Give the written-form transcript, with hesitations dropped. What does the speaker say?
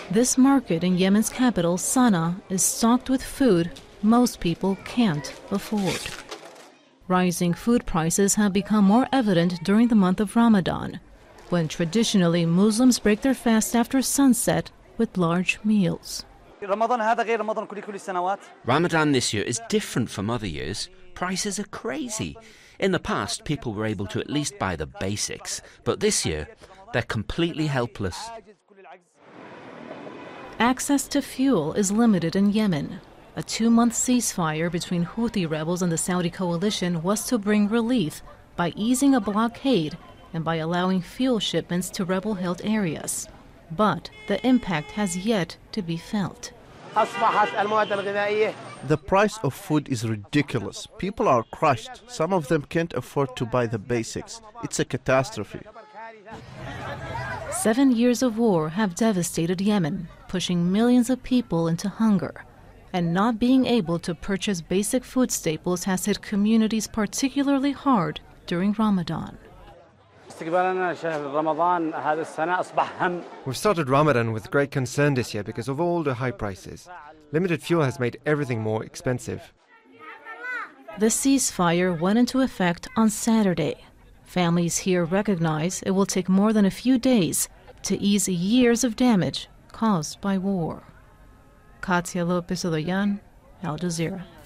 This market in Yemen's capital, Sana'a, is stocked with food most people can't afford. Rising food prices have become more evident during the month of Ramadan, when traditionally Muslims break their fast after sunset with large meals. Ramadan this year is different from other years. Prices are crazy. In the past, people were able to at least buy the basics, but this year, they're completely helpless. Access to fuel is limited in Yemen. A 2-month ceasefire between Houthi rebels and the Saudi coalition was to bring relief by easing a blockade and by allowing fuel shipments to rebel-held areas. But the impact has yet to be felt. The price of food is ridiculous. People are crushed. Some of them can't afford to buy the basics. It's a catastrophe. 7 years of war have devastated Yemen, pushing millions of people into hunger. And not being able to purchase basic food staples has hit communities particularly hard during Ramadan. We've started Ramadan with great concern this year because of all the high prices. Limited fuel has made everything more expensive. The ceasefire went into effect on Saturday. Families here recognize it will take more than a few days to ease years of damage caused by war. Katia Lopez Oloyan, Al Jazeera.